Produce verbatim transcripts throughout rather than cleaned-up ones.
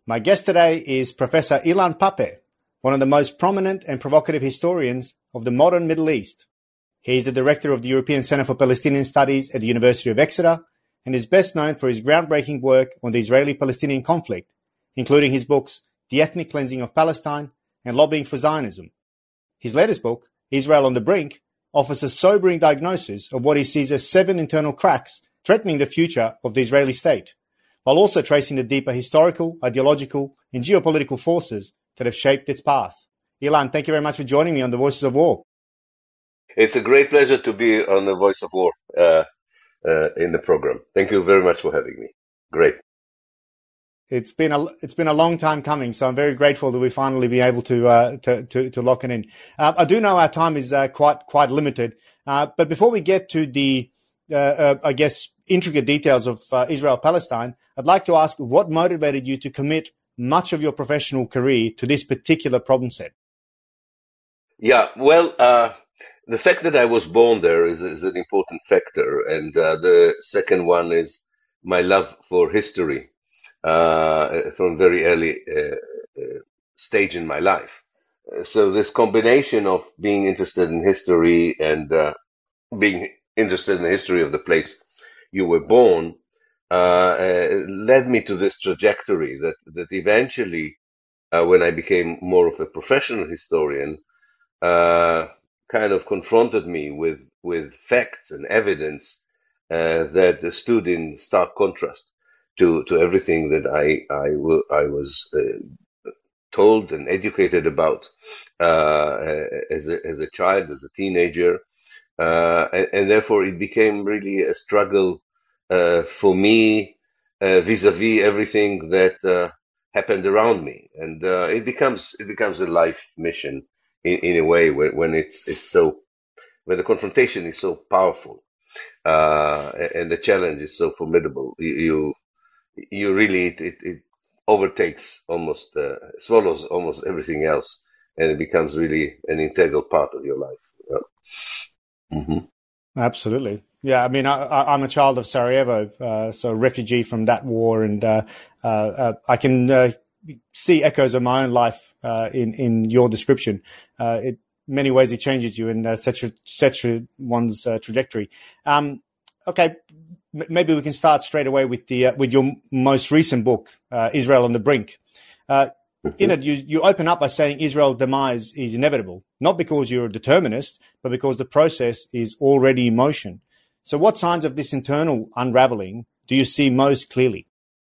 My guest today is Professor Ilan Pappé, one of the most prominent and provocative historians of the modern Middle East. He is the director of the European Center for Palestinian Studies at the University of Exeter and is best known for his groundbreaking work on the Israeli-Palestinian conflict, including his books The Ethnic Cleansing of Palestine and Lobbying for Zionism. His latest book, Israel on the Brink, offers a sobering diagnosis of what he sees as seven internal cracks threatening the future of the Israeli state, while also tracing the deeper historical, ideological, and geopolitical forces that have shaped its path. Ilan, thank you very much for joining me on The Voices of War. It's a great pleasure to be on The Voice of War uh, uh, in the program. Thank you very much for having me. Great. It's been a it's been a long time coming, so I'm very grateful that we finally be able to uh, to, to to lock it in. Uh, I do know our time is uh, quite quite limited, uh, but before we get to the uh, uh, I guess intricate details of uh, Israel-Palestine, I'd like to ask what motivated you to commit much of your professional career to this particular problem set. Yeah, well, uh, the fact that I was born there is, is an important factor, and uh, the second one is my love for history. Uh, from very early uh, uh, stage in my life. Uh, so this combination of being interested in history and uh, being interested in the history of the place you were born uh, uh, led me to this trajectory that, that eventually, uh, when I became more of a professional historian, uh, kind of confronted me with, with facts and evidence uh, that stood in stark contrast to to everything that I I, w- I was uh, told and educated about uh, as a as a child, as a teenager, uh, and, and therefore it became really a struggle uh, for me uh, vis-a-vis everything that uh, happened around me, and uh, it becomes it becomes a life mission in, in a way when, when it's it's so when the confrontation is so powerful uh, and the challenge is so formidable. You, you you really it, it, it overtakes almost uh, swallows almost everything else, and it becomes really an integral part of your life. Yeah. Mm-hmm. Absolutely. Yeah, I mean, I, I, I'm a child of Sarajevo, uh, so a refugee from that war, and uh, uh, uh, I can uh, see echoes of my own life uh, in in your description. Uh, it many ways it changes you and uh, sets sets one's uh, trajectory. Um, okay. Maybe we can start straight away with the uh, with your most recent book, uh, Israel on the Brink. Uh, in it, you you open up by saying Israel's demise is inevitable, not because you're a determinist, but because the process is already in motion. So, what signs of this internal unraveling do you see most clearly?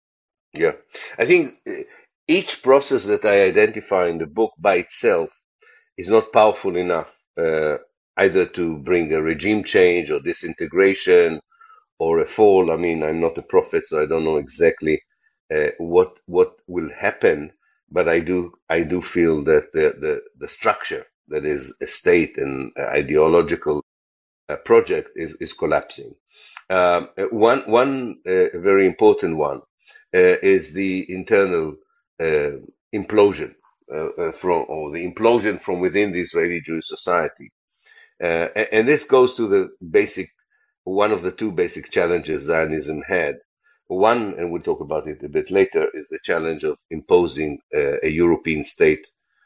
Yeah, I think each process that I identify in the book by itself is not powerful enough uh, either to bring a regime change or disintegration or a fall. I mean, I'm not a prophet, so I don't know exactly uh, what what will happen, but I do I do feel that the the, the structure that is a state and ideological uh, project is is collapsing. Um, one one uh, very important one uh, is the internal uh, implosion uh, uh, from or the implosion from within the Israeli Jewish society, uh, and, and this goes to the basic. One of the two basic challenges Zionism had, one, and we'll talk about it a bit later, is the challenge of imposing uh, a European state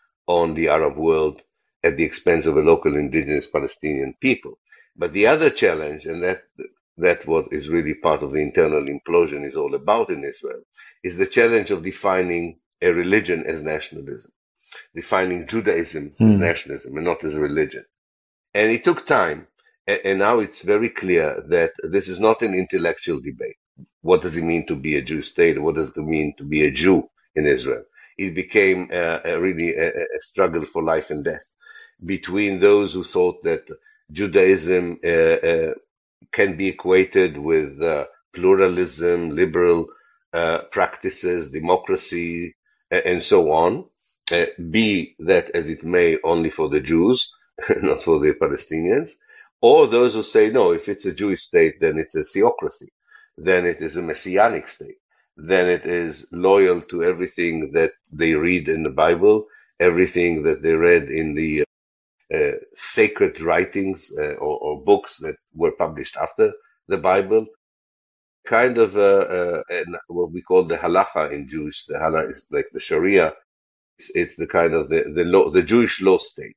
on the Arab world at the expense of a local indigenous Palestinian people. But the other challenge, and that that's what is really part of the internal implosion is all about in Israel, is the challenge of defining a religion as nationalism, defining Judaism mm. as nationalism and not as a religion. And it took time. And now it's very clear that this is not an intellectual debate. What does it mean to be a Jewish state? What does it mean to be a Jew in Israel? It became uh, a really a, a struggle for life and death between those who thought that Judaism uh, uh, can be equated with uh, pluralism, liberal uh, practices, democracy, and so on. Uh, be that as it may only for the Jews, not for the Palestinians. Or those who say, no, if it's a Jewish state, then it's a theocracy. Then it is a messianic state. Then it is loyal to everything that they read in the Bible, everything that they read in the uh, sacred writings uh, or, or books that were published after the Bible. kind of a, a, an, what we call the halacha in Jewish. The halacha is like the Sharia. It's, it's the kind of the the law, the Jewish law state.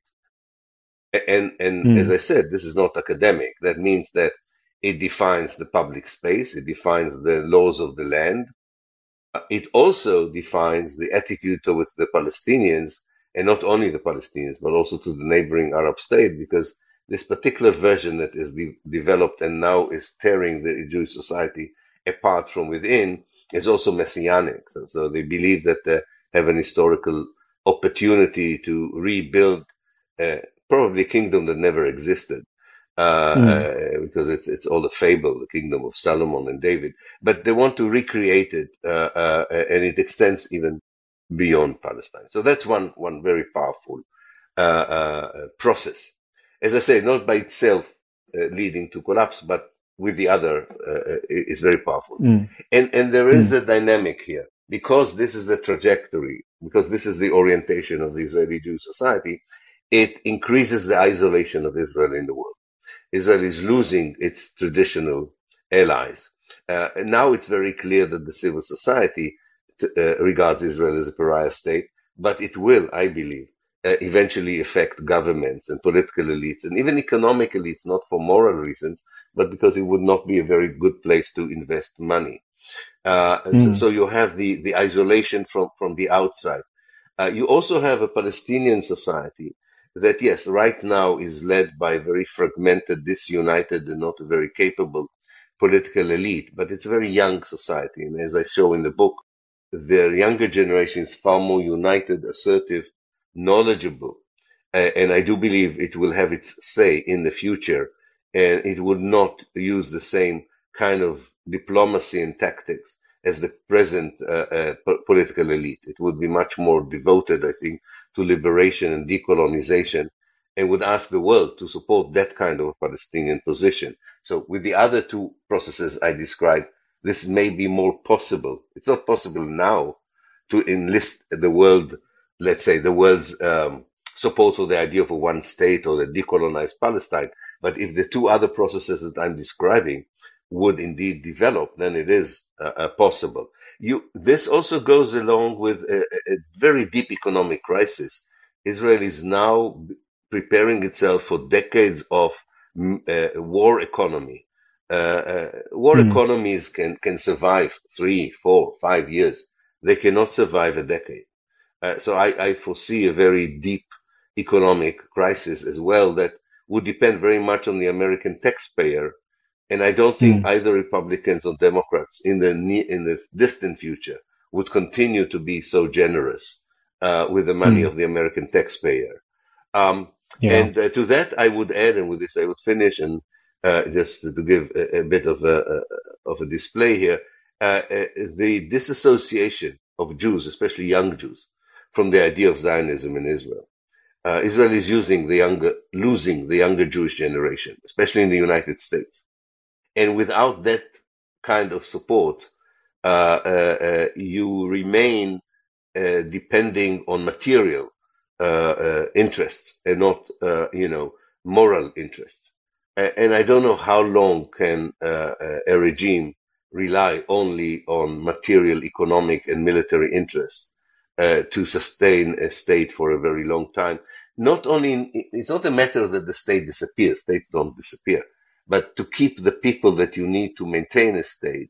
And and as Mm. I said, this is not academic. That means that it defines the public space. It defines the laws of the land. Uh, It also defines the attitude towards the Palestinians, and not only the Palestinians, but also to the neighboring Arab state, because this particular version that is de- developed and now is tearing the Jewish society apart from within is also messianic. So, so they believe that they have an historical opportunity to rebuild uh, probably a kingdom that never existed. Uh, Mm. uh, because it's it's all a fable, the kingdom of Solomon and David, but they want to recreate it, uh, uh, and it extends even beyond Palestine. So that's one one very powerful uh, uh, process. As I say, not by itself uh, leading to collapse, but with the other uh, is very powerful. Mm. And and there is Mm. a dynamic here because this is the trajectory, because this is the orientation of the Israeli Jewish society. It increases the isolation of Israel in the world. Israel is losing its traditional allies. Uh, and now it's very clear that the civil society t- uh, regards Israel as a pariah state, but it will, I believe, uh, eventually affect governments and political elites and even economic elites, not for moral reasons, but because it would not be a very good place to invest money. Uh, so, Mm. so you have the, the isolation from, from the outside. Uh, you also have a Palestinian society that, yes, right now is led by a very fragmented, disunited, and not a very capable political elite, but it's a very young society. And as I show in the book, the younger generation is far more united, assertive, knowledgeable, uh, and I do believe it will have its say in the future, and it would not use the same kind of diplomacy and tactics as the present uh, uh, po- political elite. It would be much more devoted, I think, to liberation and decolonization, and would ask the world to support that kind of Palestinian position. So, with the other two processes I described, this may be more possible. It's not possible now to enlist the world, let's say, the world's um, support for the idea of a one state or the decolonized Palestine. But if the two other processes that I'm describing would indeed develop, then it is uh, uh, possible. You, this also goes along with a, a very deep economic crisis. Israel is now preparing itself for decades of mm, uh, war economy. Uh, uh, war Mm. economies can, can survive three, four, five years. They cannot survive a decade. Uh, so I, I foresee a very deep economic crisis as well that would depend very much on the American taxpayer. And I don't think Mm. either Republicans or Democrats in the ne- in the distant future would continue to be so generous uh, with the money Mm. of the American taxpayer. Um, Yeah. and uh, to that, I would add, and with this, I would finish, and uh, just to give a, a bit of a, a of a display here, uh, uh, the disassociation of Jews, especially young Jews, from the idea of Zionism in Israel. Uh, Israel is using the younger, losing the younger Jewish generation, especially in the United States. And without that kind of support, uh, uh, uh, you remain uh, depending on material uh, uh, interests and not, uh, you know, moral interests. A- And I don't know how long can uh, uh, a regime rely only on material, economic, and military interests uh, to sustain a state for a very long time. Not only, in, it's not a matter that the state disappears, states don't disappear, but to keep the people that you need to maintain a state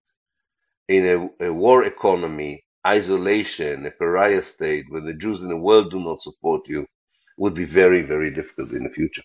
in a, a war economy, isolation, a pariah state, where the Jews in the world do not support you, would be very, very difficult in the future.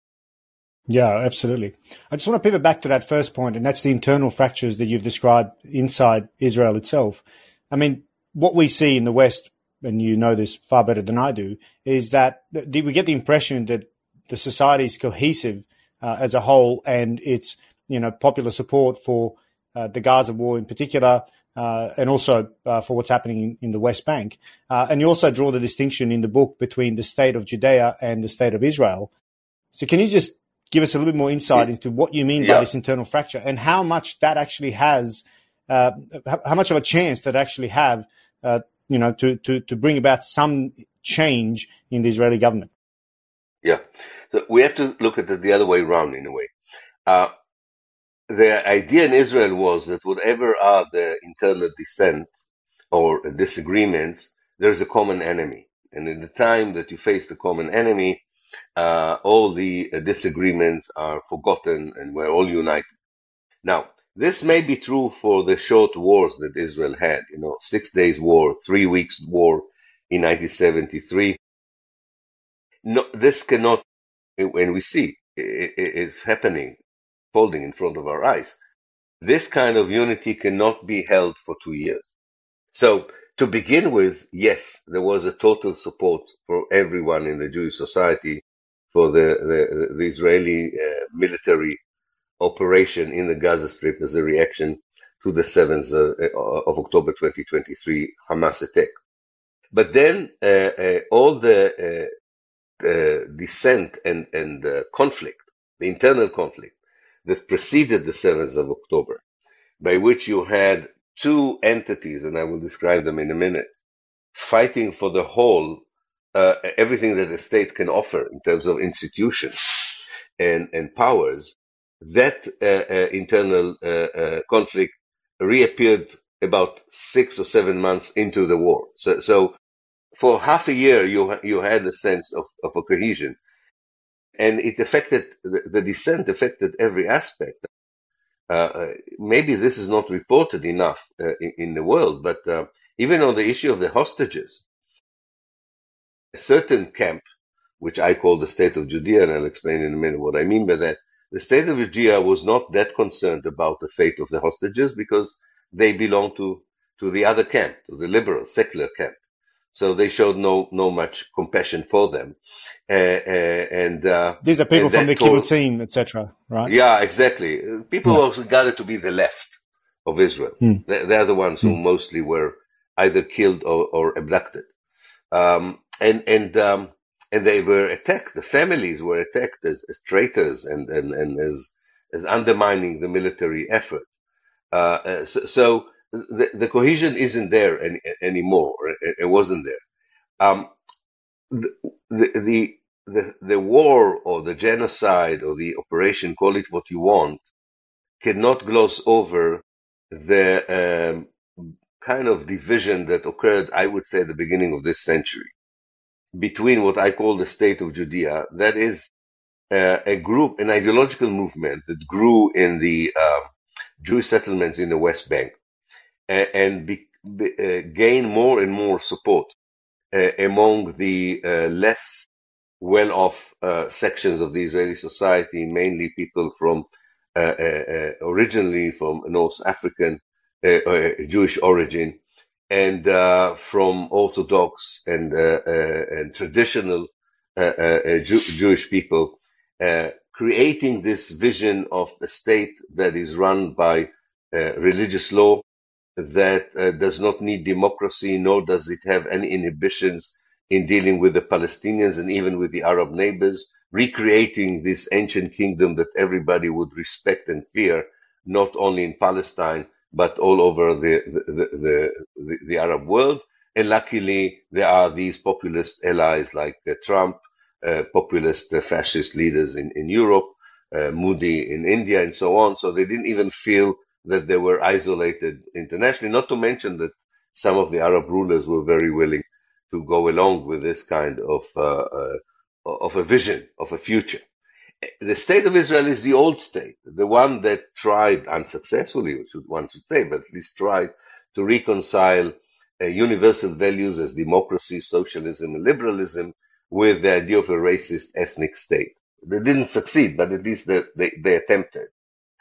Yeah, absolutely. I just want to pivot back to that first point, and that's the internal fractures that you've described inside Israel itself. I mean, what we see in the West, and you know this far better than I do, is that the, we get the impression that the society is cohesive uh, as a whole, and it's, you know, popular support for uh, the Gaza war in particular, uh, and also uh, for what's happening in, in the West Bank. Uh, and you also draw the distinction in the book between the state of Judea and the state of Israel. So can you just give us a little bit more insight into what you mean by Yeah, this internal fracture and how much that actually has, uh, how much of a chance that actually have, uh, you know, to, to, to bring about some change in the Israeli government? yeah. So we have to look at it the other way around in a way. Uh, the idea in Israel was that whatever are the internal dissent or disagreements, there's a common enemy. And in the time that you face the common enemy, uh, all the uh, disagreements are forgotten and we're all united. Now, this may be true for the short wars that Israel had, you know, six days war, three weeks war in nineteen seventy-three. No, this cannot, when we see it, it, it's happening, folding in front of our eyes, this kind of unity cannot be held for two years. So, to begin with, yes, there was a total support for everyone in the Jewish society for the, the, the Israeli uh, military operation in the Gaza Strip as a reaction to the seventh of, of October twenty twenty-three Hamas attack. But then uh, uh, all the uh, uh, dissent and, and uh, conflict, the internal conflict that preceded the seventh of October, by which you had two entities, and I will describe them in a minute, fighting for the whole, uh, everything that the state can offer in terms of institutions and, and powers, that uh, uh, internal uh, uh, conflict reappeared about six or seven months into the war. So, so for half a year, you you had a sense of, of a cohesion, and it affected the, the dissent affected every aspect. Uh, maybe this is not reported enough uh, in, in the world, but uh, even on the issue of the hostages, a certain camp, which I call the State of Judea, and I'll explain in a minute what I mean by that, the State of Judea was not that concerned about the fate of the hostages because they belonged to, to the other camp, to the liberal, secular camp. So they showed no no much compassion for them. Uh, uh, and uh, These are people and from the told, kibbutzim, et cetera, right? Yeah, exactly. People yeah. also gathered to be the left of Israel. Hmm. They're, they're the ones who Hmm. mostly were either killed or, or abducted. Um, and and um, and they were attacked. The families were attacked as, as traitors and, and, and as as undermining the military effort. Uh, uh, so, so the, the cohesion isn't there any, anymore. It, it wasn't there. Um, the, the the the war or the genocide or the operation, call it what you want, cannot gloss over the um, kind of division that occurred, I would say, at the beginning of this century, between what I call the State of Judea, that is uh, a group, an ideological movement that grew in the uh, Jewish settlements in the West Bank, and, and be, be, uh, gain more and more support uh, among the uh, less well-off uh, sections of the Israeli society, mainly people from uh, uh, originally from North African uh, uh, Jewish origin, and uh, from Orthodox and uh, uh, and traditional uh, uh, Jew- Jewish people, uh, creating this vision of a state that is run by uh, religious law, that uh, does not need democracy, nor does it have any inhibitions in dealing with the Palestinians and even with the Arab neighbors, recreating this ancient kingdom that everybody would respect and fear, not only in Palestine, but all over the, the, the, the, the Arab world. And luckily, there are these populist allies like uh, Trump, uh, populist uh, fascist leaders in, in Europe, uh, Modi in India, and so on. So they didn't even feel that they were isolated internationally, not to mention that some of the Arab rulers were very willing to go along with this kind of uh, uh, of a vision of a future. The state of Israel is the old state, the one that tried unsuccessfully, one should say, but at least tried to reconcile uh, universal values as democracy, socialism, and liberalism with the idea of a racist ethnic state. They didn't succeed, but at least they, they, they attempted.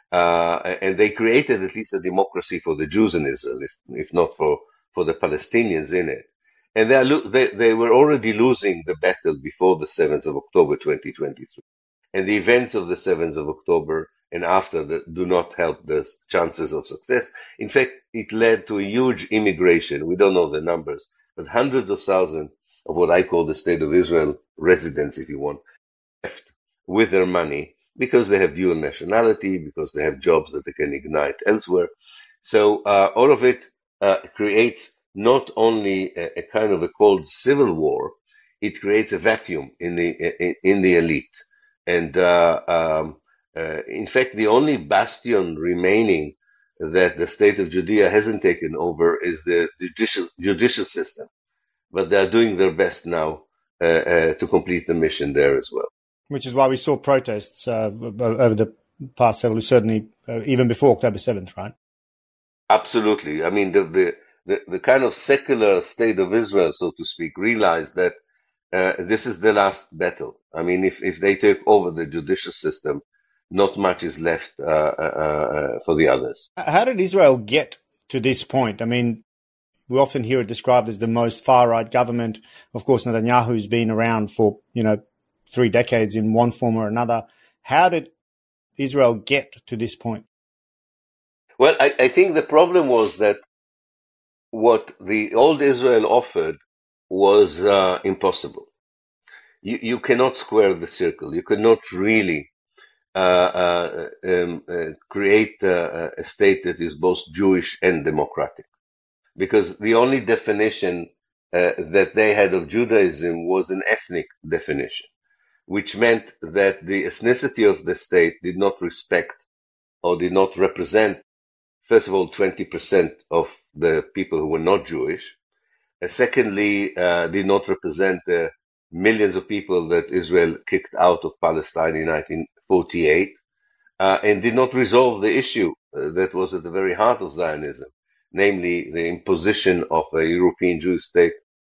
Uh, and they created at least a democracy for the Jews in Israel, if, if not for, for the Palestinians in it. And they, are lo- they, they were already losing the battle before the seventh of October twenty twenty-three. And the events of the seventh of October and after that do not help the chances of success. In fact, it led to a huge immigration. We don't know the numbers, but hundreds of thousands of what I call the State of Israel residents, if you want, left with their money because they have dual nationality, because they have jobs that they can ignite elsewhere. So uh, all of it uh, creates not only a, a kind of a cold civil war, it creates a vacuum in the in, in the elite, and uh, um, Uh, in fact, the only bastion remaining that the state of Judea hasn't taken over is the judicial, judicial system. But they are doing their best now uh, uh, to complete the mission there as well. Which is why we saw protests uh, over the past several, certainly uh, even before October seventh, right? Absolutely. I mean, the, the, the, the kind of secular state of Israel, so to speak, realized that uh, this is the last battle. I mean, if, if they take over the judicial system, not much is left uh, uh, for the others. How did Israel get to this point? I mean, we often hear it described as the most far-right government. Of course, Netanyahu's been around for, you know, three decades in one form or another. How did Israel get to this point? Well, I, I think the problem was that what the old Israel offered was uh, impossible. You, you cannot square the circle. You cannot really uh, uh, um, uh, create uh, a state that is both Jewish and democratic. Because the only definition uh, that they had of Judaism was an ethnic definition, which meant that the ethnicity of the state did not respect or did not represent, first of all, twenty percent of the people who were not Jewish. Uh, secondly, uh, did not represent the millions of people that Israel kicked out of Palestine in nineteen forty-eight, uh, and did not resolve the issue uh, that was at the very heart of Zionism, namely the imposition of a European Jewish state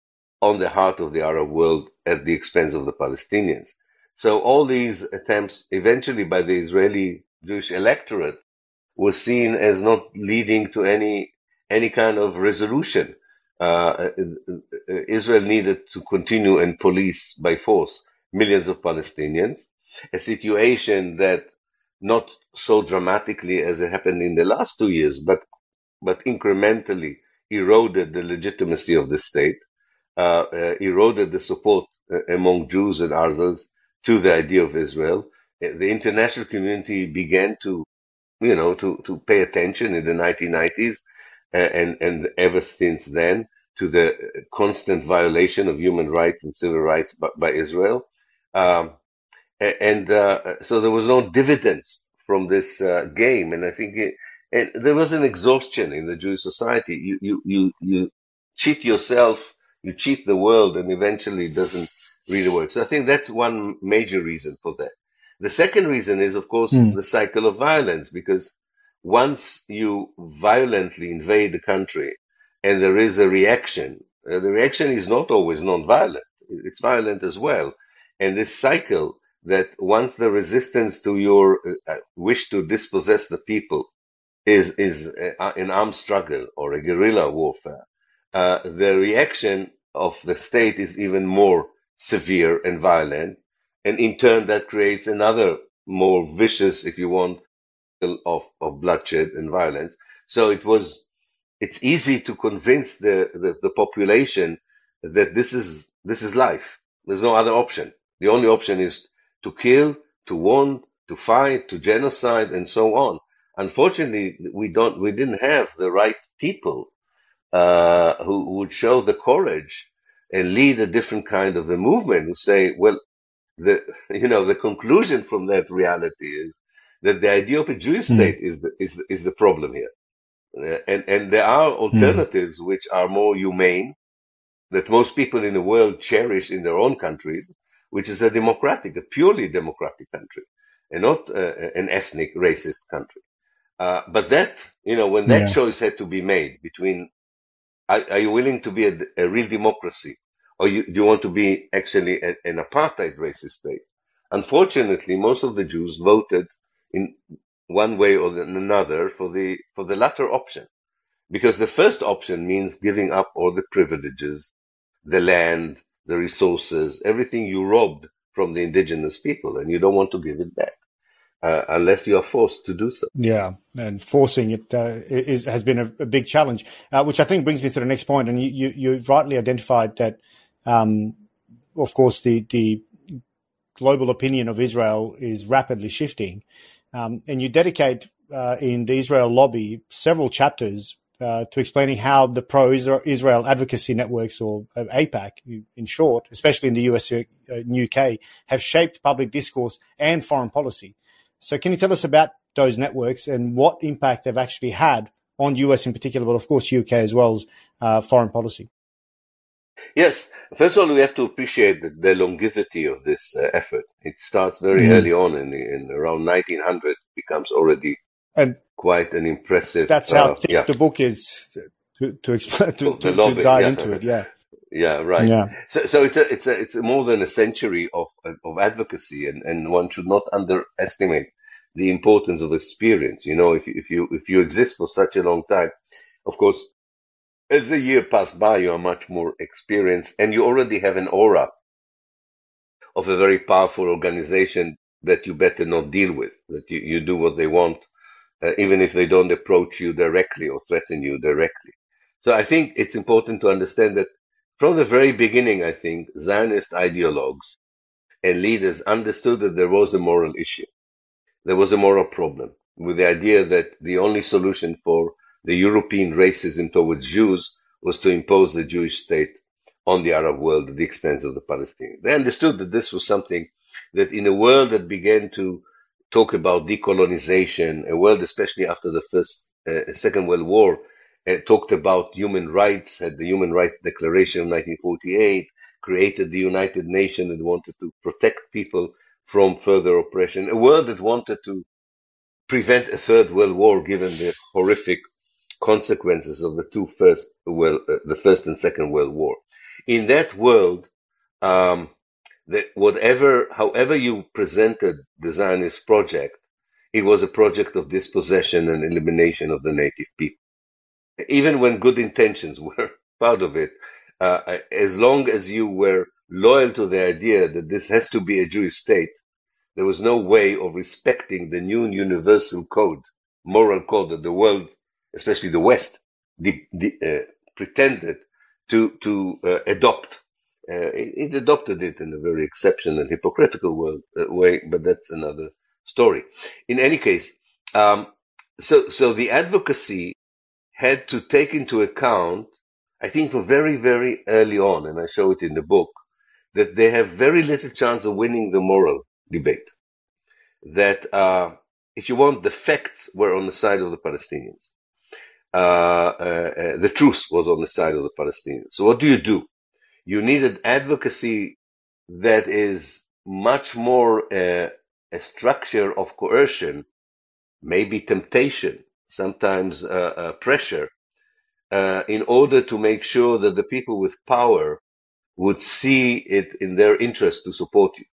on the heart of the Arab world at the expense of the Palestinians. So all these attempts, eventually by the Israeli Jewish electorate, were seen as not leading to any any kind of resolution. Uh, Israel needed to continue and police by force millions of Palestinians, a situation that not so dramatically as it happened in the last two years, but but incrementally eroded the legitimacy of the state, uh, uh, eroded the support uh, among Jews and others to the idea of Israel. The international community began to, you know, to, to pay attention in the nineteen nineties uh, and, and ever since then to the constant violation of human rights and civil rights by, by Israel. Um, and uh, so there was no dividends from this uh, game. And I think it, and there was an exhaustion in the Jewish society. You, you, you, you cheat yourself, you cheat the world, and eventually it doesn't really work. So I think that's one major reason for that. The second reason is, of course, mm. the cycle of violence, because once you violently invade the country and there is a reaction, uh, the reaction is not always non-violent. It's violent as well. And this cycle that once the resistance to your uh, wish to dispossess the people is is uh, an armed struggle or a guerrilla warfare, uh, the reaction of the state is even more severe and violent, and in turn that creates another more vicious, if you want, of, of bloodshed and violence. So it was, it's easy to convince the, the, the population that this is this is life. There's no other option. The only option is to kill, to wound, to fight, to genocide, and so on. Unfortunately, we don't, we didn't have the right people uh, who, who would show the courage and lead a different kind of a movement. Who say, well, the you know the conclusion from that reality is that the idea of a Jewish state mm. is the is the, is the problem here, uh, and and there are alternatives mm. which are more humane, that most people in the world cherish in their own countries, which is a democratic, a purely democratic country, and not uh, an ethnic, racist country. Uh, but that, you know, when that yeah. choice had to be made between, are, are you willing to be a, a real democracy, or you, do you want to be actually a, an apartheid racist state? Unfortunately, most of the Jews voted in one way or another for the for the latter option, because the first option means giving up all the privileges, the land, the resources, everything you robbed from the indigenous people, and you don't want to give it back. Uh, unless you are forced to do so. Yeah, and forcing it uh, is, has been a, a big challenge, uh, which I think brings me to the next point. And you, you, you rightly identified that, um, of course, the, the global opinion of Israel is rapidly shifting. Um, and you dedicate uh, in the Israel lobby several chapters uh, to explaining how the pro-Israel advocacy networks, or uh, AIPAC in short, especially in the U S and U K, have shaped public discourse and foreign policy. So can you tell us about those networks and what impact they've actually had on U S in particular, but of course U K as well as uh, foreign policy? Yes. First of all, we have to appreciate the, the longevity of this uh, effort. It starts very Mm. early on in, in around nineteen hundred, becomes already And quite an impressive. that's how Uh, thick yeah, the book is to to explain to, well, the to, to lobby. dive Yeah, into it. Yeah, yeah, right. yeah, So, so it's a, it's a, it's a more than a century of of advocacy, and, and one should not underestimate the importance of experience. You know, if you, if you if you exist for such a long time, of course, as the year pass by, you are much more experienced, and you already have an aura of a very powerful organization that you better not deal with. That you, you do what they want, uh, even if they don't approach you directly or threaten you directly. So I think it's important to understand that from the very beginning, I think Zionist ideologues and leaders understood that there was a moral issue. There was a moral problem with the idea that the only solution for the European racism towards Jews was to impose a Jewish state on the Arab world at the expense of the Palestinians. They understood that this was something that in a world that began to talk about decolonization, a world especially after the first, uh, Second World War, uh, talked about human rights, had the Human Rights Declaration of nineteen forty-eight, created the United Nations and wanted to protect people from further oppression, a world that wanted to prevent a third world war given the horrific consequences of the two first, well, uh, the first and second world war. In that world, um, that whatever, however you presented the Zionist project, it was a project of dispossession and elimination of the native people. Even when good intentions were part of it, uh, as long as you were loyal to the idea that this has to be a Jewish state, there was no way of respecting the new universal code, moral code that the world, especially the West, de- de- uh, pretended to to uh, adopt. Uh, it, it adopted it in a very exceptional and hypocritical world, uh, way, but that's another story. In any case, um, so so the advocacy had to take into account, I think, from very very early on, and I show it in the book, that they have very little chance of winning the moral debate. That, uh, if you want, the facts were on the side of the Palestinians. Uh, uh, uh, the truth was on the side of the Palestinians. So what do you do? You needed advocacy that is much more uh, a structure of coercion, maybe temptation, sometimes uh, uh, pressure, uh, in order to make sure that the people with power would see it in their interest to support you.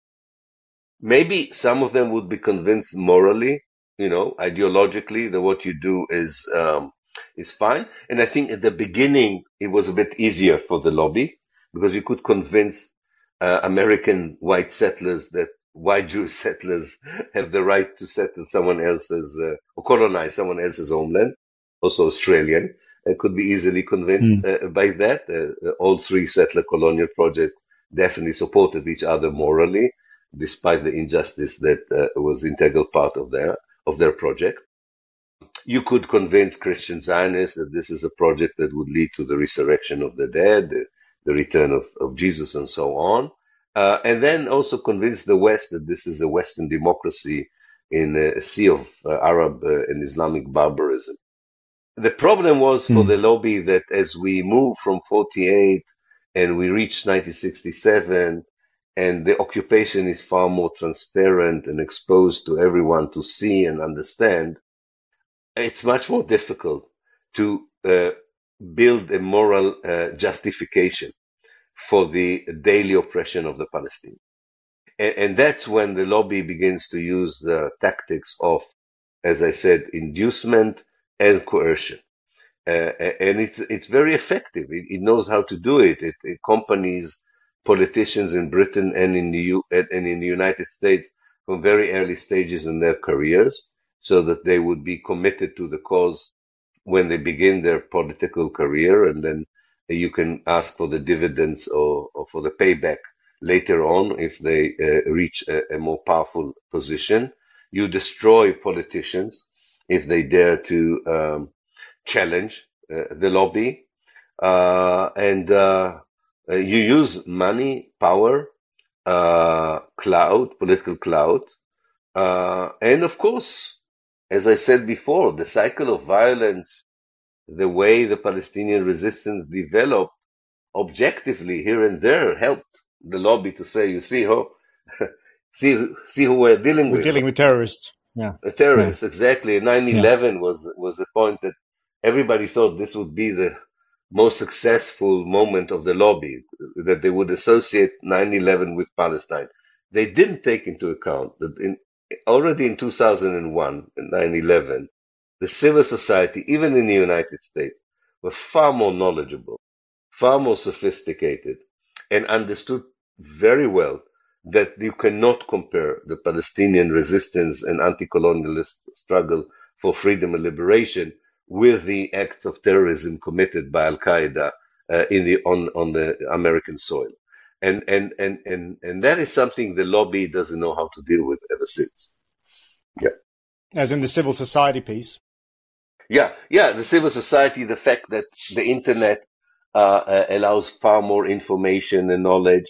Maybe some of them would be convinced morally, you know, ideologically, that what you do is um, is fine. And I think at the beginning it was a bit easier for the lobby because you could convince uh, American white settlers that white Jewish settlers have the right to settle someone else's uh, or colonize someone else's homeland, also Australian, and could be easily convinced mm. uh, by that. Uh, all three settler colonial projects definitely supported each other morally, despite the injustice that uh, was integral part of their of their project. You could convince Christian Zionists that this is a project that would lead to the resurrection of the dead, the, the return of, of Jesus, and so on. Uh, and then also convince the West that this is a Western democracy in a sea of uh, Arab uh, and Islamic barbarism. The problem was for Mm. the lobby that as we move from forty-eight and we reach nineteen sixty-seven, and the occupation is far more transparent and exposed to everyone to see and understand, it's much more difficult to uh, build a moral uh, justification for the daily oppression of the Palestinians. And, and that's when the lobby begins to use uh, tactics of, as I said, inducement and coercion. Uh, and it's it's very effective. It, it knows how to do it. It, it accompanies politicians in Britain and in the U, and in the United States from very early stages in their careers, so that they would be committed to the cause when they begin their political career, and then you can ask for the dividends or, or for the payback later on if they uh, reach a, a more powerful position. You destroy politicians if they dare to um, challenge uh, the lobby, uh, and uh, uh, you use money, power, uh, clout, political clout, Uh, and of course, as I said before, the cycle of violence, the way the Palestinian resistance developed objectively here and there helped the lobby to say, you see, who, see, see who we're dealing We're with. dealing with terrorists. Yeah. A terrorist, yeah. exactly. nine eleven yeah. was was the point that everybody thought this would be the most successful moment of the lobby, that they would associate nine eleven with Palestine. They didn't take into account that in, already in two thousand one, nine eleven, the civil society, even in the United States, were far more knowledgeable, far more sophisticated, and understood very well that you cannot compare the Palestinian resistance and anti-colonialist struggle for freedom and liberation with the acts of terrorism committed by Al-Qaeda uh, in the on on the American soil, and and and and and that is something the lobby doesn't know how to deal with ever since. Yeah, as in the civil society piece. Yeah, yeah, the civil society, the fact that the internet uh, uh, allows far more information and knowledge.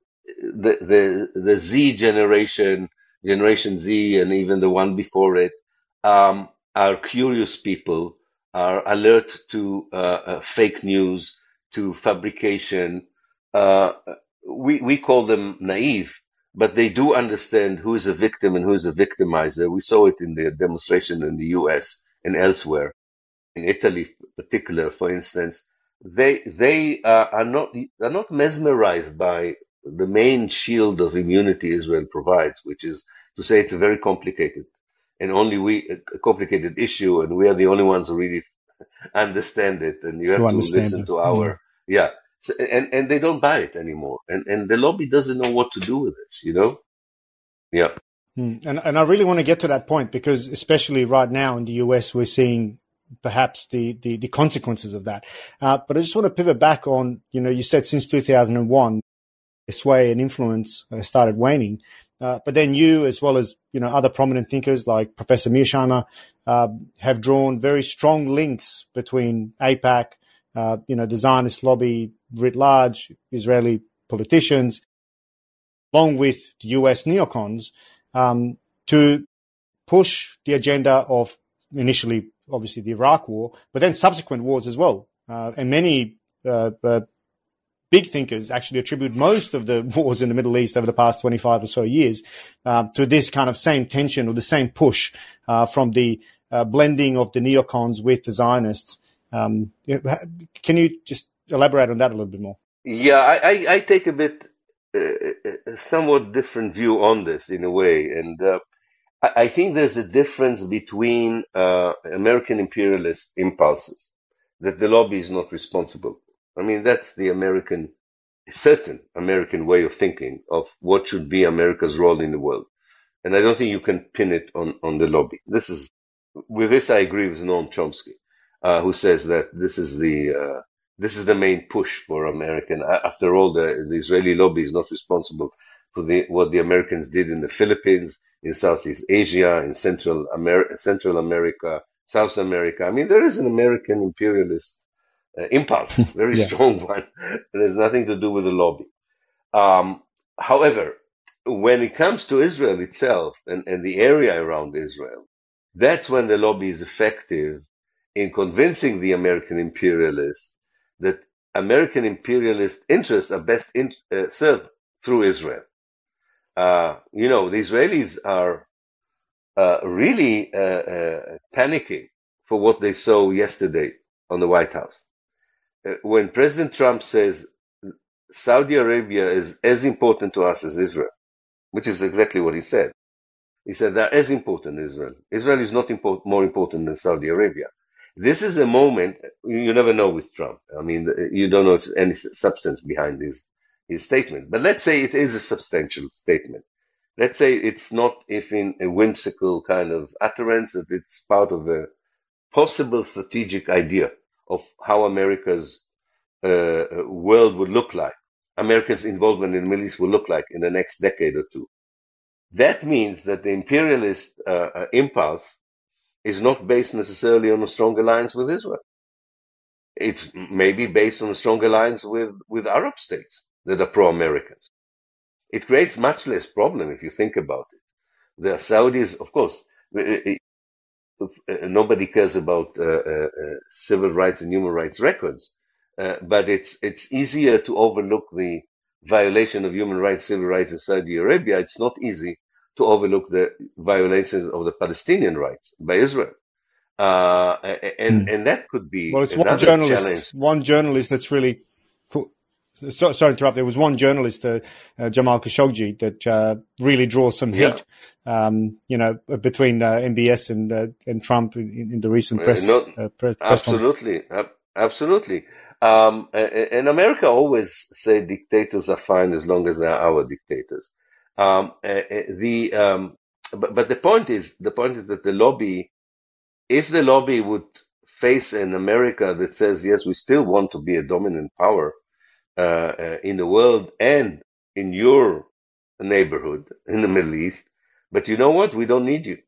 The, the the Z generation, Generation Z, and even the one before it, um, are curious people, are alert to uh, uh, fake news, to fabrication. Uh, we we call them naive, but they do understand who is a victim and who is a victimizer. We saw it in the demonstration in the U S and elsewhere, in Italy, in particular, for instance. They they uh, are not are not mesmerized by the main shield of immunity Israel provides, which is to say it's a very complicated and only we a complicated issue, and we are the only ones who really understand it. And you have to listen it. to our yeah, yeah. So, and and they don't buy it anymore, and and the lobby doesn't know what to do with this, you know. Yeah, mm. and and I really want to get to that point, because especially right now in the U S, we're seeing perhaps the the, the consequences of that. Uh, but I just want to pivot back on, you know, you said since two thousand one. Sway and influence uh, started waning, uh, but then you, as well as you know other prominent thinkers like Professor Mearsheimer, uh, have drawn very strong links between AIPAC, uh, you know, the Zionist lobby writ large, Israeli politicians, along with the U S neocons, um, to push the agenda of initially, obviously, the Iraq War, but then subsequent wars as well, uh, and many. Uh, uh, Big thinkers actually attribute most of the wars in the Middle East over the past twenty-five or so years uh, to this kind of same tension or the same push uh, from the uh, blending of the neocons with the Zionists. Um, can you just elaborate on that a little bit more? Yeah, I, I, I take a bit, uh, a somewhat different view on this in a way. And uh, I, I think there's a difference between uh, American imperialist impulses that the lobby is not responsible. I mean, that's the American, certain American way of thinking of what should be America's role in the world. And I don't think you can pin it on, on the lobby. This is, with this, I agree with Noam Chomsky, uh, who says that this is the, uh, this is the main push for American. After all, the, the Israeli lobby is not responsible for the, what the Americans did in the Philippines, in Southeast Asia, in Central America, Central America, South America. I mean, there is an American imperialist Uh, impulse, very yeah. strong one. It has nothing to do with the lobby. Um, however, when it comes to Israel itself and, and the area around Israel, that's when the lobby is effective in convincing the American imperialists that American imperialist interests are best in, uh, served through Israel. Uh, you know, the Israelis are uh, really uh, uh, panicking for what they saw yesterday on the White House. When President Trump says Saudi Arabia is as important to us as Israel, which is exactly what he said. He said they're as important as Israel. Israel is not import- more important than Saudi Arabia. This is a moment, you never know with Trump. I mean, you don't know if there's any substance behind his, his statement. But let's say it is a substantial statement. Let's say it's not even a whimsical kind of utterance, that it's part of a possible strategic idea of how America's uh, world would look like, America's involvement in the Middle East will look like in the next decade or two. That means that the imperialist uh, uh, impulse is not based necessarily on a strong alliance with Israel. It's maybe based on a strong alliance with, with Arab states that are pro-Americans. It creates much less problem if you think about it. The Saudis, of course, nobody cares about uh, uh, civil rights and human rights records, uh, but it's it's easier to overlook the violation of human rights, civil rights in Saudi Arabia. It's not easy to overlook the violations of the Palestinian rights by Israel, uh, and Mm. and that could be Well, it's one another journalist, challenge. one journalist that's really, co- so, sorry to interrupt. There was one journalist, uh, uh, Jamal Khashoggi, that uh, really draws some Yeah. heat, um, you know, between uh, M B S and uh, and Trump in, in the recent Uh, press no, uh, pre- press conference. absolutely, ab- absolutely. Um, a- a- and America always say dictators are fine as long as they are our dictators. Um, uh, uh, the um, but, but the point is the point is that the lobby, if the lobby would face an America that says yes, we still want to be a dominant power uh, uh, in the world and in your neighborhood in the Middle East, but you know what? We don't need you.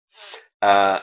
Uh,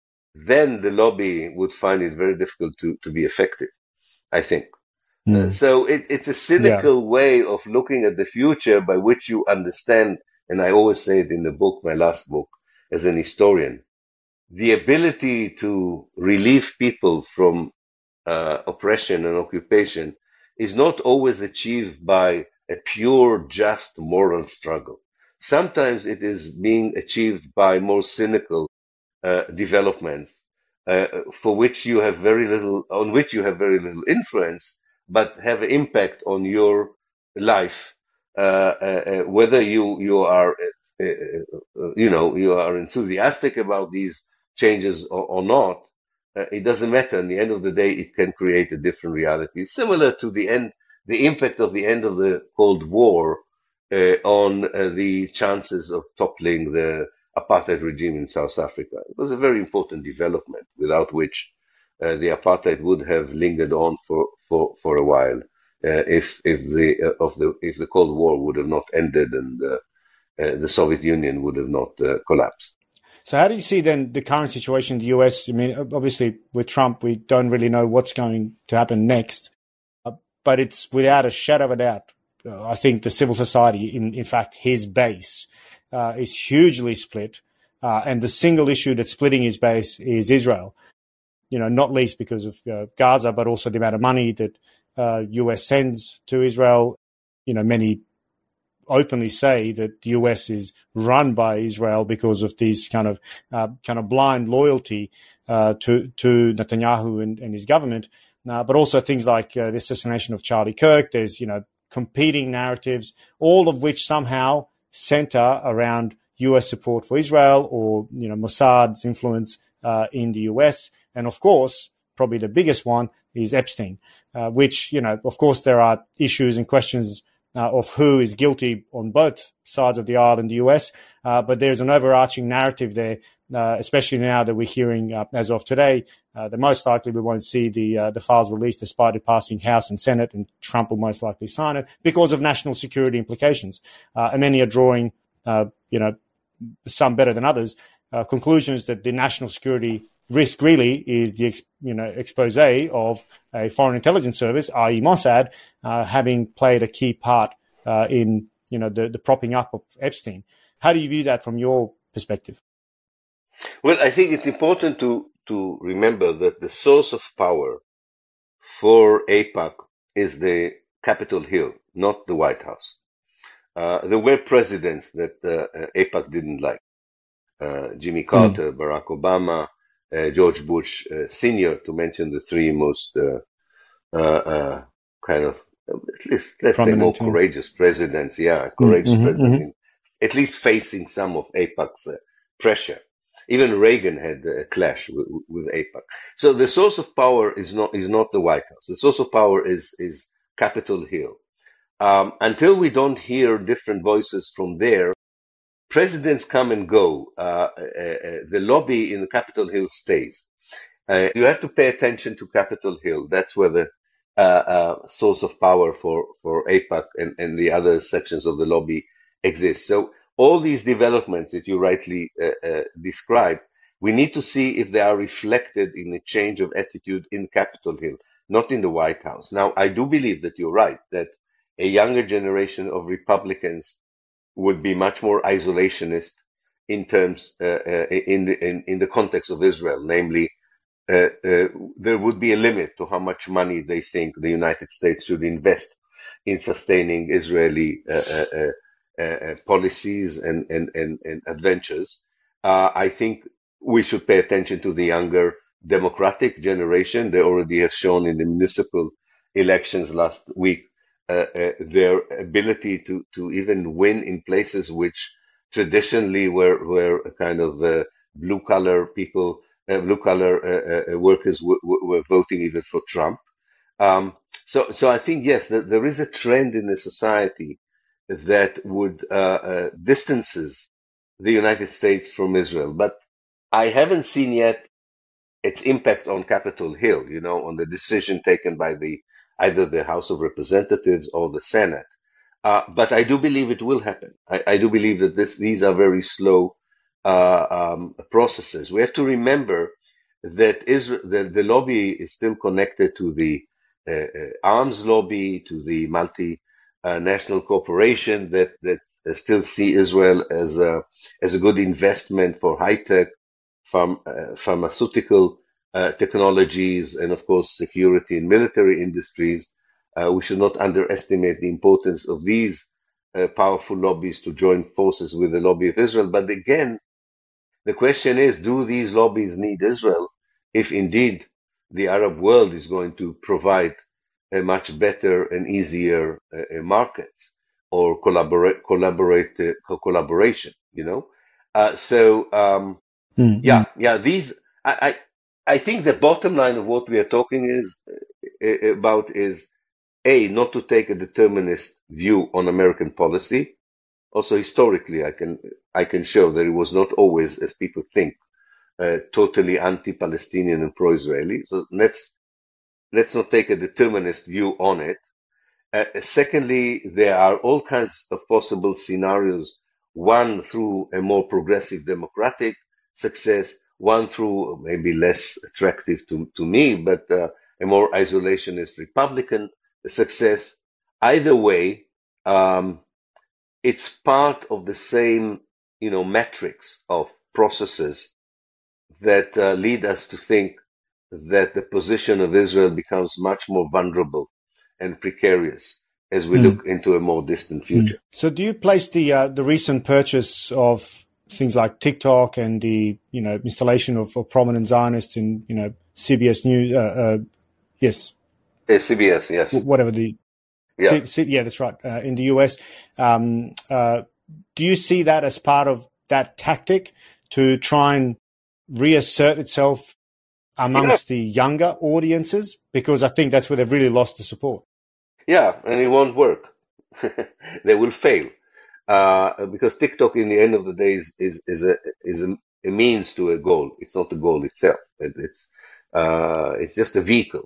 then the lobby would find it very difficult to, to be effective, I think. Uh, Mm. so it, it's a Yeah. cynical way of looking at the future by which you understand, and I always say it in the book, my last book, as an historian, the ability to relieve people from uh, oppression and occupation is not always achieved by a pure, just moral struggle. Sometimes it is being achieved by more cynical uh, developments uh, for which you have very little, on which you have very little influence, but have an impact on your life. Uh, uh, uh, whether you you are, uh, uh, you know, you are enthusiastic about these changes or, or not, uh, it doesn't matter. In the end of the day, it can create a different reality, similar to the end, the impact of the end of the Cold War uh, on uh, the chances of toppling the apartheid regime in South Africa. It was a very important development, without which uh, the apartheid would have lingered on for, for, for a while, uh, if if the uh, of the if the Cold War would have not ended and uh, uh, the Soviet Union would have not uh, collapsed. So how do you see then the current situation in the U S? I mean, obviously with Trump, we don't really know what's going to happen next, uh, but it's without a shadow of a doubt. Uh, I think the civil society, in, in fact, his base, uh, is hugely split. Uh, and the single issue that's splitting his base is Israel, you know, not least because of uh, Gaza, but also the amount of money that uh, U S sends to Israel. You know, many openly say that the U S is run by Israel because of these kind of uh, kind of blind loyalty uh, to to Netanyahu and, and his government, uh, but also things like uh, the assassination of Charlie Kirk. There's you know competing narratives, all of which somehow center around U S support for Israel or you know Mossad's influence uh, in the U S, and of course, probably the biggest one is Epstein, uh, which you know of course there are issues and questions Uh, of who is guilty on both sides of the aisle in the U S. Uh, but there's an overarching narrative there, uh, especially now that we're hearing, uh, as of today, uh, that most likely we won't see the uh, the files released despite it passing House and Senate, and Trump will most likely sign it because of national security implications. Uh, and many are drawing, uh, you know, some better than others, uh, conclusions that the national security risk really is the you know expose of a foreign intelligence service, that is. Mossad, uh, having played a key part uh, in you know the, the propping up of Epstein. How do you view that from your perspective? Well, I think it's important to to remember that the source of power for AIPAC is the Capitol Hill, not the White House. Uh, there were presidents that uh, AIPAC didn't like. Uh, Jimmy Carter, mm. Barack Obama, uh, George Bush uh, Senior, to mention the three most uh, uh, uh, kind of, at least, let's Prominent, say, more yeah. courageous presidents. Yeah, courageous mm-hmm, presidents, mm-hmm. at least facing some of AIPAC's uh, pressure. Even Reagan had a clash with, with AIPAC. So the source of power is not is not the White House. The source of power is is Capitol Hill. Um, until we don't hear different voices from there, presidents come and go. Uh, uh, uh, the lobby in Capitol Hill stays. Uh, you have to pay attention to Capitol Hill. That's where the uh, uh, source of power for, for AIPAC and, and the other sections of the lobby exists. So all these developments that you rightly uh, uh, describe, we need to see if they are reflected in a change of attitude in Capitol Hill, not in the White House. Now, I do believe that you're right, that a younger generation of Republicans would be much more isolationist in terms uh, uh, in, in in the context of Israel, namely, uh, uh, there would be a limit to how much money they think the United States should invest in sustaining Israeli uh, uh, uh, uh, policies and, and, and, and adventures. Uh, I think we should pay attention to the younger democratic generation. They already have shown in the municipal elections last week uh, uh, their ability to, to even win in places which traditionally were, were a kind of uh, blue collar people, uh, blue collar uh, uh, workers w- w- were voting even for Trump. Um, so, so I think yes, that there is a trend in the society that would uh, uh, distances the United States from Israel, but I haven't seen yet its impact on Capitol Hill. You know, on the decision taken by the either the House of Representatives or the Senate. Uh, but I do believe it will happen. I, I do believe that this these are very slow uh, um, processes. We have to remember that Israel, the, the lobby is still connected to the uh, uh, arms lobby, to the multinational uh, corporation that that still see Israel as a as a good investment for high tech, pharm, uh, pharmaceutical uh, technologies, and of course security and military industries. Uh, we should not underestimate the importance of these uh, powerful lobbies to join forces with the lobby of Israel. But again, the question is, do these lobbies need Israel if indeed the Arab world is going to provide a much better and easier uh, market or collaborate, collaborate, uh, co- collaboration, you know? Uh, so, um, Mm, yeah, mm. yeah, these, I, I, I think the bottom line of what we are talking is uh, about is a, not to take a determinist view on American policy. Also, historically, I can I can show that it was not always, as people think, uh, totally anti-Palestinian and pro-Israeli. So let's let's not take a determinist view on it. Uh, secondly, there are all kinds of possible scenarios. One through a more progressive democratic success, one through maybe less attractive to, to me, but uh, a more isolationist Republican success. Either way, um, it's part of the same, you know, metrics of processes that uh, lead us to think that the position of Israel becomes much more vulnerable and precarious as we Mm. look into a more distant Mm. future. So, do you place the uh, the recent purchase of things like TikTok and the you know installation of, of prominent Zionists in you know C B S News? Uh, uh, yes, Uh, C B S, yes, whatever the yeah. C, C, yeah, that's right. Uh, in the U S, um, uh, do you see that as part of that tactic to try and reassert itself Yeah, amongst the younger audiences? Because I think that's where they've really lost the support. yeah, and it won't work. They will fail uh, because TikTok, in the end of the day, is is, is a is a, a means to a goal. It's not the goal itself. It, it's uh, it's just a vehicle,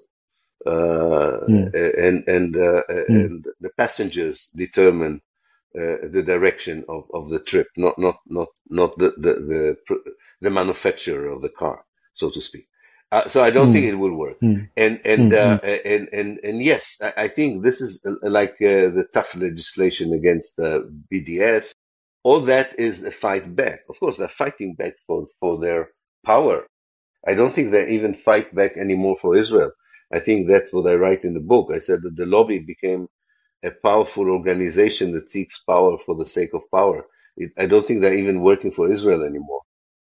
uh, Mm. and and uh, Mm. and the passengers determine uh, the direction of, of the trip, not not not not the, the the pr- the manufacturer of the car, so to speak. Uh, so I don't think Mm. it will work. Mm. And and Mm. uh, Mm. and and and yes, I, I think this is uh, like uh, the tough legislation against uh, B D S. All that is a fight back. Of course, they're fighting back for for their power. I don't think they even fight back anymore for Israel. I think that's what I write in the book. I said that the lobby became a powerful organization that seeks power for the sake of power. It, I don't think they're even working for Israel anymore.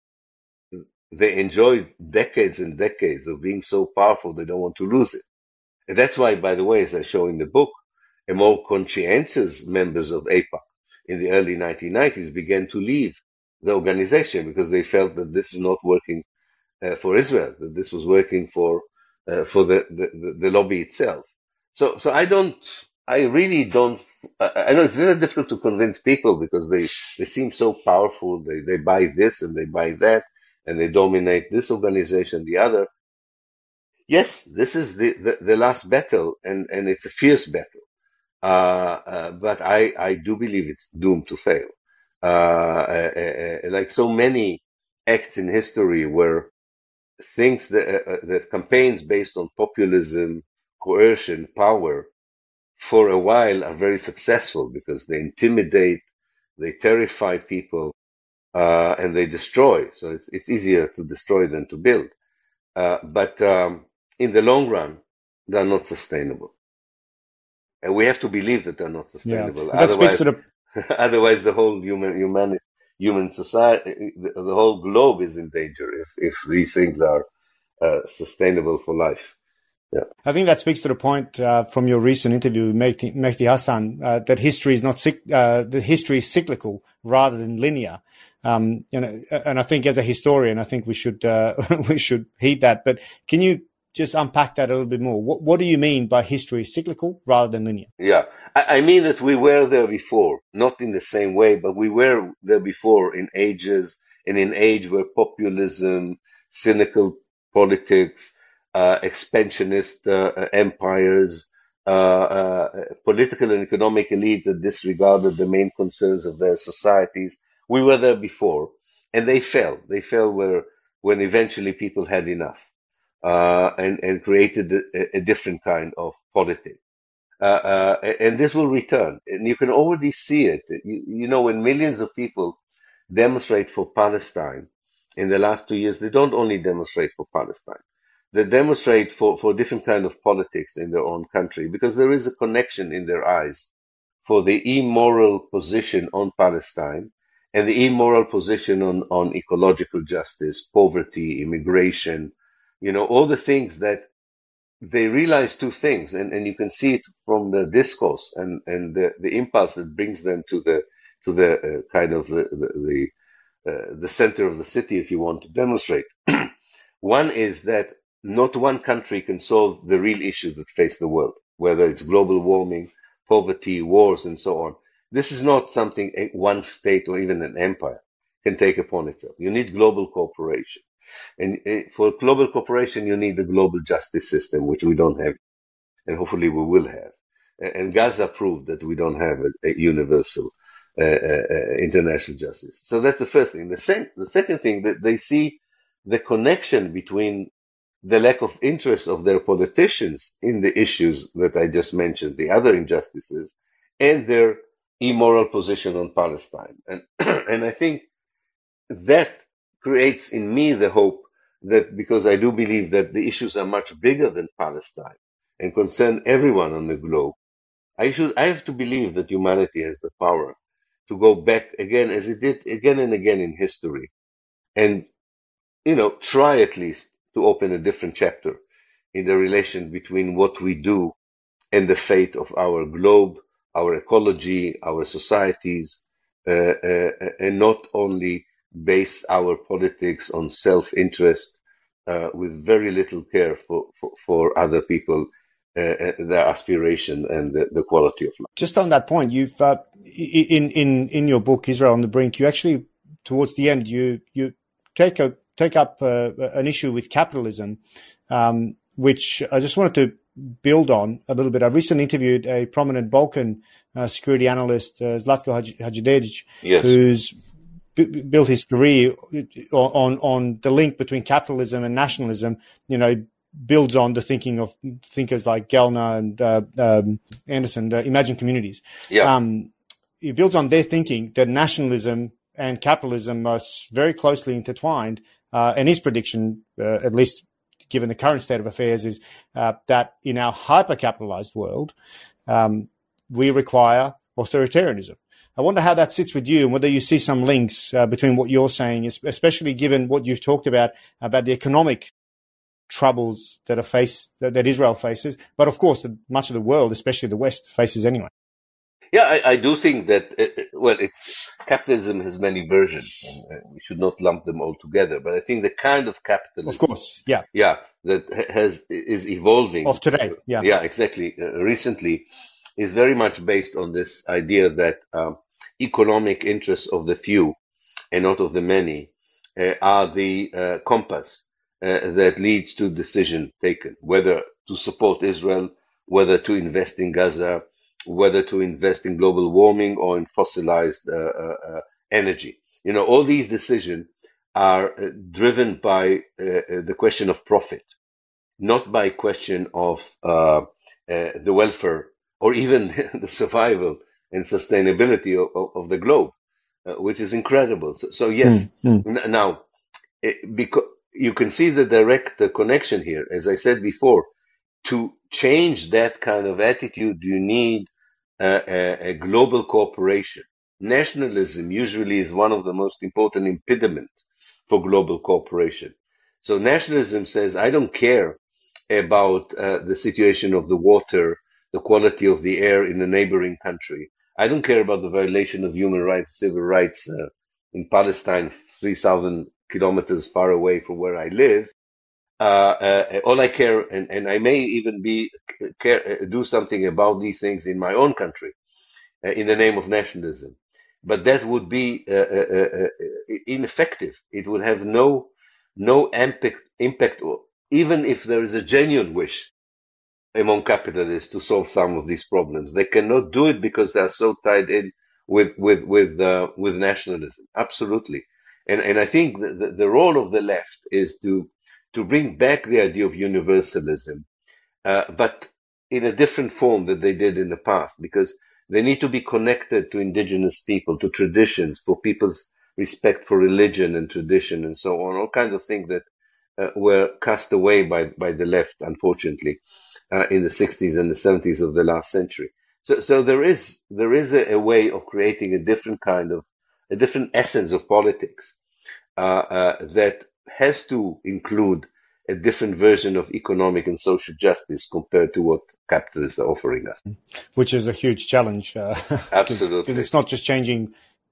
They enjoy decades and decades of being so powerful they don't want to lose it. And that's why, by the way, as I show in the book, a more conscientious members of AIPAC in the early nineteen nineties began to leave the organization because they felt that this is not working uh, for Israel, that this was working for uh, for the, the, the lobby itself. So so I don't, I really don't. I, I know it's very difficult to convince people because they they seem so powerful. They they buy this and they buy that and they dominate this organization, the other. Yes, this is the, the, the last battle, and, and it's a fierce battle. Uh, uh, but I, I do believe it's doomed to fail. Uh, uh, uh, uh, like so many acts in history where things that, uh, uh, that campaigns based on populism, coercion, power, for a while are very successful because they intimidate, they terrify people, uh, and they destroy. So it's it's easier to destroy than to build. Uh, but um, in the long run, they're not sustainable, and we have to believe that they're not Yeah, sustainable. and that speaks Otherwise, to the otherwise the whole human human human society, the, the whole globe is in danger if if these things are uh, sustainable for life. Yeah. I think that speaks to the point uh, from your recent interview with Mehdi, Mehdi Hassan uh, that history is not uh, the history is cyclical rather than linear. Um, you know, and I think as a historian, I think we should uh, we should heed that. But can you just unpack that a little bit more? What what do you mean by history is cyclical rather than linear? Yeah, I, I mean that we were there before, not in the same way, but we were there before in ages, in an age where populism, cynical politics, uh, expansionist uh, empires, uh, uh, political and economic elites that disregarded the main concerns of their societies. We were there before, and they fell. They fell where when eventually people had enough, uh, and and created a, a different kind of politics. Uh, uh, and this will return. And you can already see it. You, you know, when millions of people demonstrate for Palestine in the last two years, they don't only demonstrate for Palestine. They demonstrate for, for different kind of politics in their own country because there is a connection in their eyes for the immoral position on Palestine and the immoral position on, on ecological justice, poverty, immigration, you know, all the things that they realize two things, and, and you can see it from the discourse and, and the, the impulse that brings them to the to the uh, kind of the the the, uh, the center of the city, if you want to demonstrate. One is that not one country can solve the real issues that face the world, whether it's global warming, poverty, wars, and so on. This is not something a, one state or even an empire can take upon itself. You need global cooperation. And for global cooperation, you need a global justice system, which we don't have, and hopefully we will have. And Gaza proved that we don't have a, a universal uh, uh, international justice. So that's the first thing. The, sec- the second thing, that they see the connection between the lack of interest of their politicians in the issues that I just mentioned, the other injustices, and their immoral position on Palestine. And and I think that creates in me the hope that, because I do believe that the issues are much bigger than Palestine and concern everyone on the globe, I should I have to believe that humanity has the power to go back again, as it did again and again in history, and you know try at least to open a different chapter in the relation between what we do and the fate of our globe, our ecology, our societies, uh, uh, and not only base our politics on self-interest uh, with very little care for, for, for other people, uh, their aspiration and the, the quality of life. Just on that point, you've uh, in in in your book Israel on the Brink, you actually towards the end you you take a take up uh, an issue with capitalism, um, which I just wanted to build on a little bit. I recently interviewed a prominent Balkan uh, security analyst, uh, Zlatko Hadžidić, yes. who's b- built his career on on the link between capitalism and nationalism. You know, builds on the thinking of thinkers like Gellner and uh, um, Anderson, the Imagined Communities. Yeah. Um, he builds on their thinking that nationalism and capitalism are very closely intertwined. Uh, and his prediction, uh, at least given the current state of affairs, is uh, that in our hyper-capitalized world, um, we require authoritarianism. I wonder how that sits with you and whether you see some links uh, between what you're saying, especially given what you've talked about, about the economic troubles that are faced, that, that Israel faces, but of course, much of the world, especially the West, faces anyway. Yeah, I, I do think that, uh, well, it's, capitalism has many versions, and uh, we should not lump them all together. But I think the kind of capitalism, of course, yeah, yeah, that has is evolving of today, yeah, yeah, exactly. Uh, recently, is very much based on this idea that um, economic interests of the few and not of the many uh, are the uh, compass uh, that leads to decision taken, whether to support Israel, whether to invest in Gaza, whether to invest in global warming or in fossilized uh, uh, energy. You know, all these decisions are uh, driven by uh, the question of profit, not by question of uh, uh, the welfare or even the survival and sustainability of, of, of the globe. uh, which is incredible. So, so yes, mm, mm. n- now it, because you can see the direct uh, connection here. As I said before, to change that kind of attitude, you need uh, a, a global cooperation. Nationalism usually is one of the most important impediments for global cooperation. So nationalism says, I don't care about uh, the situation of the water, the quality of the air in the neighboring country. I don't care about the violation of human rights, civil rights uh, in Palestine, three thousand kilometers far away from where I live. Uh, uh, all I care, and, and I may even be care, do something about these things in my own country, uh, in the name of nationalism. But that would be uh, uh, uh, ineffective. It would have no no impact, impact, even if there is a genuine wish among capitalists to solve some of these problems. They cannot do it because they are so tied in with with with uh, with nationalism. Absolutely, and and I think the, the role of the left is to to bring back the idea of universalism, uh, but in a different form that they did in the past, because they need to be connected to indigenous people, to traditions, for people's respect for religion and tradition and so on, all kinds of things that uh, were cast away by, by the left, unfortunately, uh, in the sixties and the seventies of the last century. So, so there is there is a, a way of creating a different kind of a different essence of politics uh, uh, that has to include a different version of economic and social justice compared to what capitalists are offering us. Which is a huge challenge. Uh, Absolutely. Because it's not just changing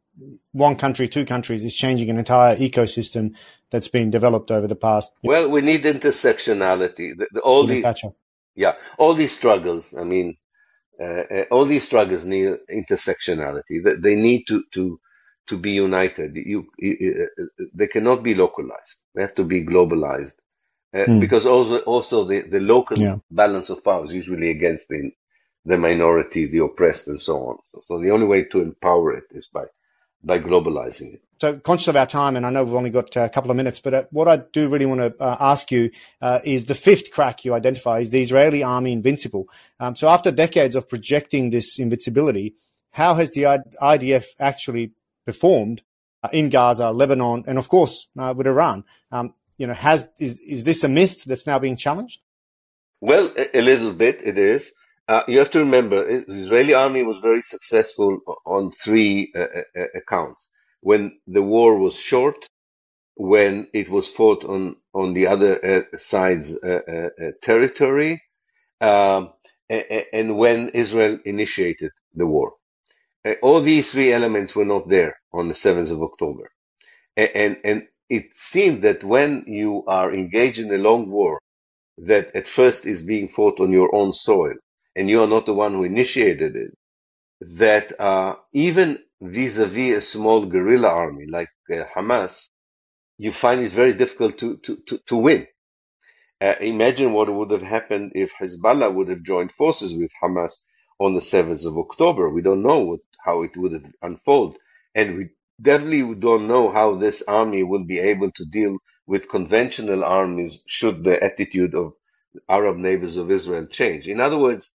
one country, two countries, it's changing an entire ecosystem that's been developed over the past. Well, we need intersectionality. The, the, all these, yeah, all these struggles, I mean, uh, all these struggles need intersectionality. They, they need to, to, to be united. You, you, they cannot be localized. They have to be globalized. Uh, mm. Because also, also the, the local yeah. balance of power is usually against the, the minority, the oppressed, and so on. So, so the only way to empower it is by, by globalizing it. So conscious of our time, and I know we've only got a couple of minutes, but uh, what I do really want to uh, ask you uh, is the fifth crack you identify is the Israeli army invincible. Um, so after decades of projecting this invincibility, how has the I D F actually performed uh, in Gaza, Lebanon, and of course uh, with Iran? Um, You know, has is is this a myth that's now being challenged? Well, a, a little bit it is. Uh, you have to remember, the Israeli army was very successful on three uh, uh, accounts. When the war was short, when it was fought on on the other uh, side's uh, uh, territory, um, and when Israel initiated the war. Uh, all these three elements were not there on the seventh of October, and and. and it seemed that when you are engaged in a long war that at first is being fought on your own soil, and you are not the one who initiated it, that uh, even vis-a-vis a small guerrilla army like uh, Hamas, you find it very difficult to, to, to, to win. Uh, imagine what would have happened if Hezbollah would have joined forces with Hamas on the seventh of October. We don't know what, how it would have unfolded. And we definitely we don't know how this army will be able to deal with conventional armies should the attitude of Arab neighbors of Israel change. In other words,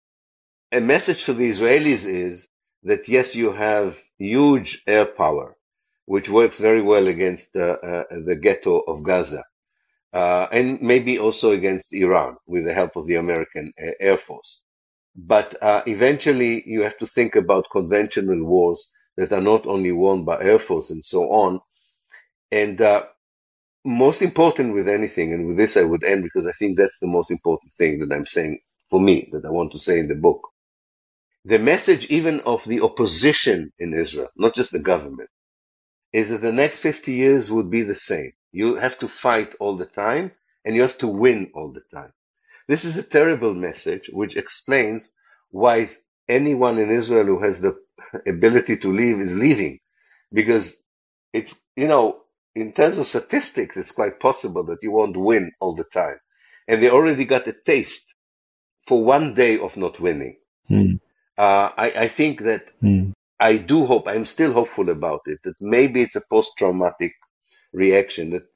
a message to the Israelis is that yes, you have huge air power, which works very well against uh, uh, the ghetto of Gaza, uh, and maybe also against Iran with the help of the American uh, Air Force. But uh, eventually you have to think about conventional wars that are not only won by Air Force and so on. And uh, most important with anything, and with this I would end because I think that's the most important thing that I'm saying for me, that I want to say in the book. The message even of the opposition in Israel, not just the government, is that the next fifty years would be the same. You have to fight all the time, and you have to win all the time. This is a terrible message, which explains why anyone in Israel who has the ability to leave is leaving, because it's, you know, in terms of statistics, it's quite possible that you won't win all the time. And they already got a taste for one day of not winning. Mm. Uh, I, I think that mm. I do hope, I'm still hopeful about it, that maybe it's a post-traumatic reaction, that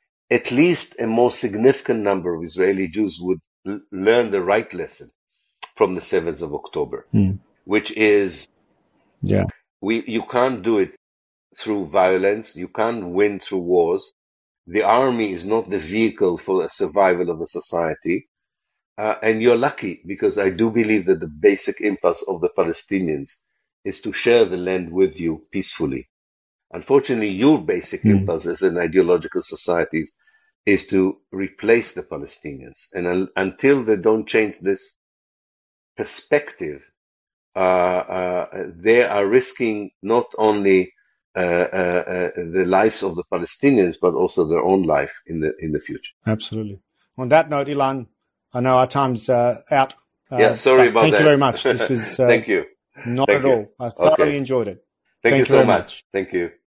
at least a more significant number of Israeli Jews would l- learn the right lesson from the seventh of October, mm. which is, yeah, we you can't do it through violence. You can't win through wars. The army is not the vehicle for the survival of a society. Uh, and you're lucky, because I do believe that the basic impulse of the Palestinians is to share the land with you peacefully. Unfortunately, your basic Mm. impulse as an ideological societies is to replace the Palestinians. And un until they don't change this perspective, uh, uh, they are risking not only uh, uh, uh, the lives of the Palestinians, but also their own life in the in the future. Absolutely. On that note, Ilan, I know our time's uh, out. Uh, yeah, sorry about thank that. Thank you very much. This was uh, thank you. Not thank at you. all. I thoroughly Okay. enjoyed it. Thank, Thank you you so very much. much. Thank you.